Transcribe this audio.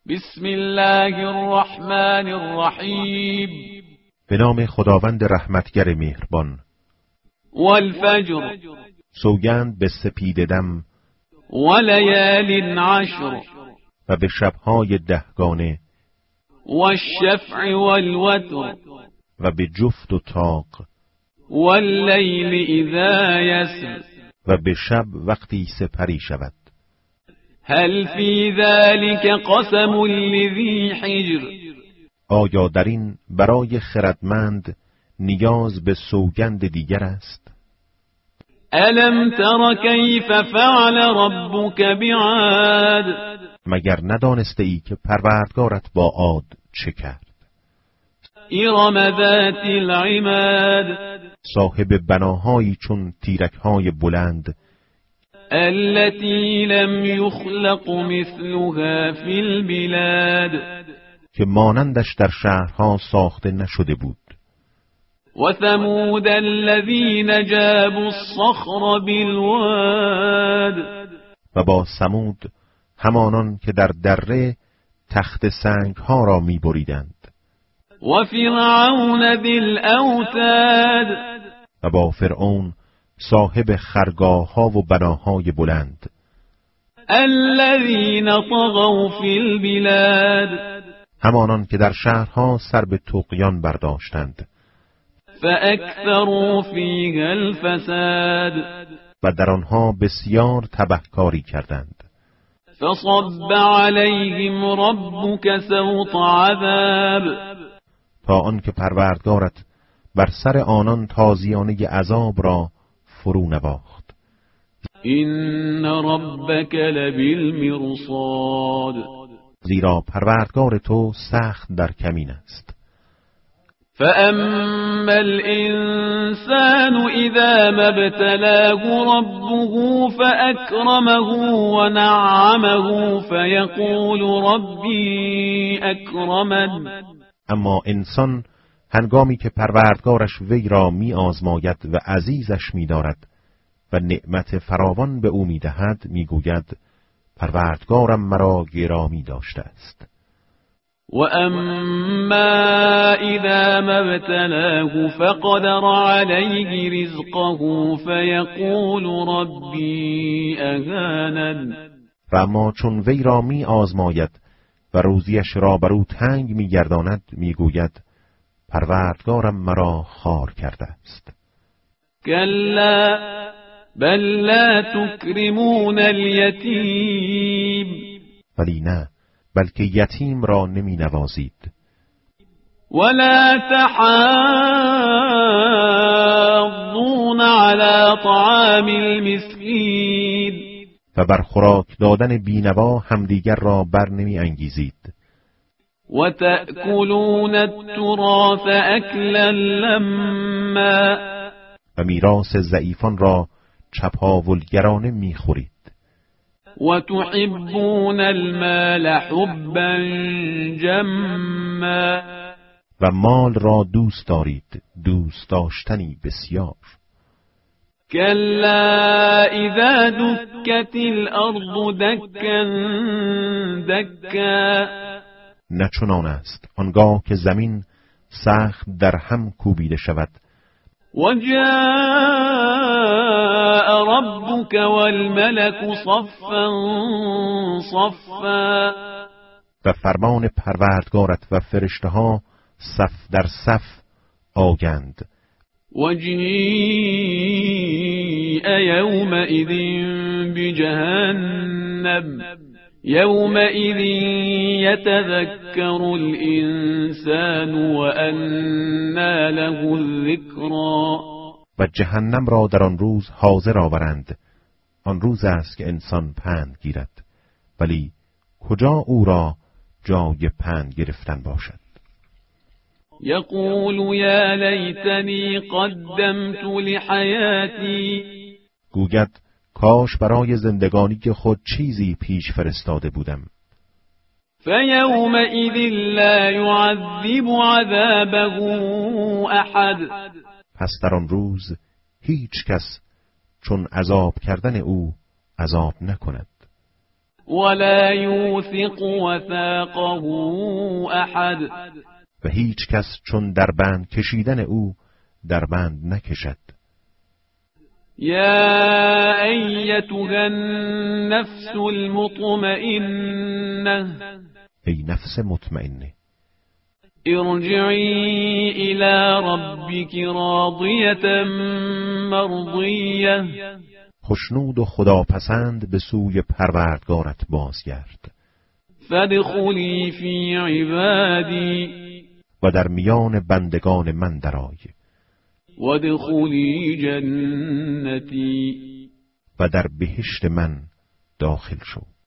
بسم الله الرحمن الرحیم. به نام خداوند رحمتگر مهربان. والفجر. سوگند به سپیددم. ولیال عشر. و به شبهای دهگانه. والشفع والوتر. و به جفت و طاق. واللیل اذا یسر. و به شب وقتی سپری شود. هل فی ذلک قسم لذی حجر. آیا در این برای خردمند نیاز به سوگند دیگر است؟ الم تر کیف فعل ربک بعاد. مگر ندانسته ای که پروردگارت با عاد چه کرد؟ ارم ذات العماد. صاحب بناهایی چون تیرک‌های بلند. التي لم يخلق مثلها في البلاد. که مانندش در شهرها ساخته نشده بود. و ثمود الذين جابوا الصخر بالواد. و با ثمود همانان که در دره تخت سنگها را می بریدند. و فرعون ذی الاوتاد. و با فرعون صاحب خرگاه‌ها و بناهای بلند. الذين طغوا في البلاد. همانان که در شهرها سر به طغیان برداشتند. فاکثروا فیها الفساد. و در آنها بسیار تبهکاری کردند. فصب علیهم ربک سوط عذاب. تا آنکه پروردگارت بر سر آنان تازیانه عذاب را فرو نواخت. این ربک لبالمرصاد. زیرا پروردگار تو سخت در کمین است. فاما الانسان اذا ما ابتلاه ربه فاکرمه ونعمه فیقول ربی اکرمن. اما انسان هنگامی که پروردگارش وی را می آزماید و عزیزش می دارد و نعمت فراوان به او می دهد می گوید پروردگارم مرا گرامی داشته است. و اما اذا ما ابتلاه فقدر علیه رزقه فیقول ربی اهانن. و اما چون وی را می آزماید و روزیش را بر او تنگ می گرداند می گوید پروردگارم مرا خوار کرده است. کلا بل لا تکرمون الیتیم. ولی نه، بلکه یتیم را نمی نوازید. ولا تحاضون علی طعام المسکین. و بر خوراک دادن بینوا همدیگر را بر نمی انگیزید. و تأکلون التراث اکلا لما. و میراث ضعیفان را چپاولگرانه میخورید. و تحبون المال حبا جما. و مال را دوست دارید دوست داشتنی بسیار. کلا اذا دکت الارض دکا دکا. نه چنان است آنگاه که زمین سخت در هم کوبیده شود. و جاء ربک والملک صفا صفا. و فرمان پروردگارت و فرشته‌ها صف در صف آیند. و جیء یومئذ بجهنم یومئذ یتذکر الانسان وانى له الذکری. و جهنم را در آن روز حاضر آورند. آن روز است که انسان پند گیرد، ولی کجا او را جای پند گرفتن باشد. یقول یا لیتنی قدمت لحیاتی. گوید کاش برای زندگانی خود چیزی پیش فرستاده بودم. فیومئذ لا یعذب عذابه احد. پس در آن روز هیچ کس چون عذاب کردن او عذاب نکند. ولا يوثق وثاقه احد. و هیچ کس چون در بند کشیدن او در بند نکشد. یا ایتها النفس المطمئنه، ای نفس مطمئنه، ارجعی الی ربک راضیة مرضیه، خشنود و خداپسند به سوی پروردگارت بازگرد. فادخلی فی عبادی، و در میان بندگان من درآی. وادخلی جنتی، و در بهشت من داخل شو.